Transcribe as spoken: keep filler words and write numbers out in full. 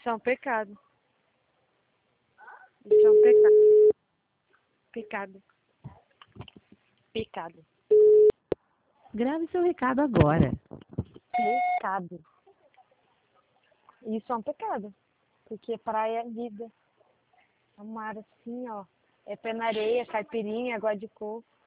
Isso é um pecado. Isso é um pecado. Pecado. Pecado. Grave seu recado agora. Pecado. Isso é um pecado. Porque praia é vida. É um mar assim, ó. É pé na areia, caipirinha, água de coco.